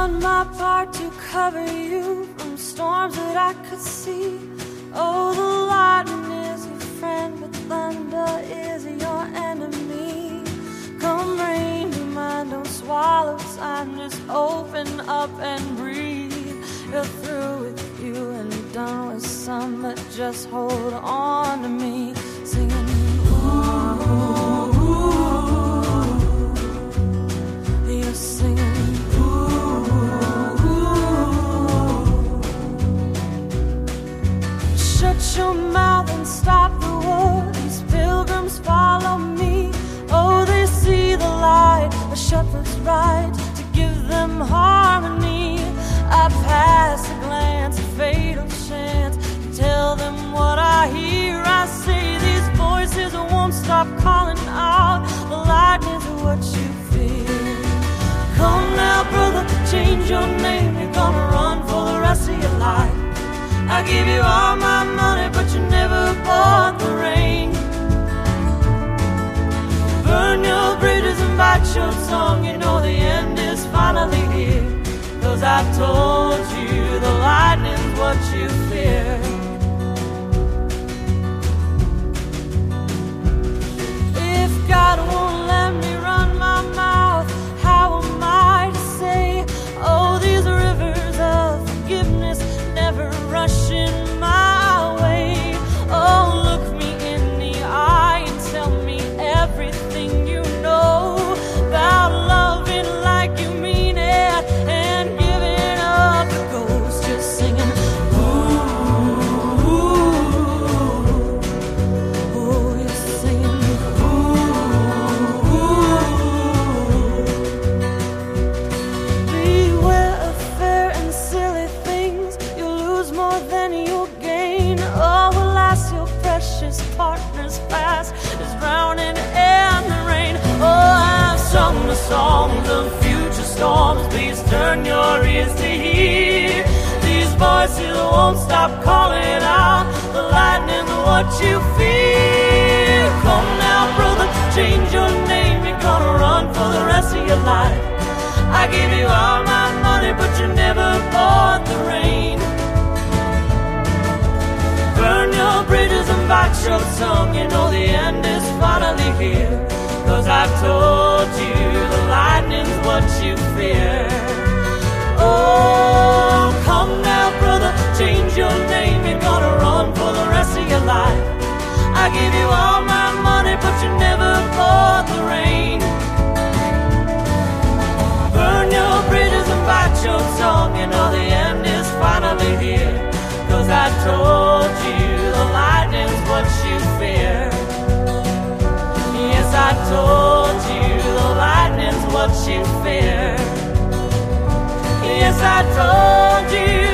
done my part to cover you from storms that I could see. Oh, the lightning is your friend, but thunder is your enemy. Come rain, your mind don't swallow time, just open up and breathe. You're through with you and done with some, but just hold on to me. Singing, ooh, you're singing, shut your mouth and stop the war. These pilgrims follow me. Oh, they see the light, a shepherd's right to give them harmony. I pass a glance, a fatal chance to tell them what I hear. I say these voices won't stop calling out. The lightning's what you fear. Come now, brother, change your name. You're gonna run for the rest of your life. I give you all my money, but you never bought the rain. Burn your bridges and bite your tongue. You know the end is finally here. 'Cause I told you the lightning's what you fear. If God won't let me run my mouth, how am I to say, oh, these rivers of forgiveness never rushing my way? Oh, look me in the eye and tell me everything you know about loving like you mean it and giving up the ghost. Just singing, ooh, oh, you're singing, ooh. Beware of fair and silly things. You'll lose more than you'll gain. Oh, alas, your precious partner's past is drowning in the rain. Oh, I've sung the songs of future storms. Please turn your ears to hear. These voices won't stop calling out. The lightning's what you fear. Come now, brother, change your name. You're gonna run for the rest of your life. I give you all my money, but you never bought the rain. Burn your bridges and bite your tongue. You know the end is finally here. 'Cause I told you the lightning's what you fear. Oh, come now, brother, change your name. You're gonna run for the rest of your life. I give you all my money, but you never bought the rain. Burn your bridges and bite your tongue. You know the end is finally here. 'Cause I told you the lightning's what you fear. Yes, I told you the lightning's what you fear. Yes, I told you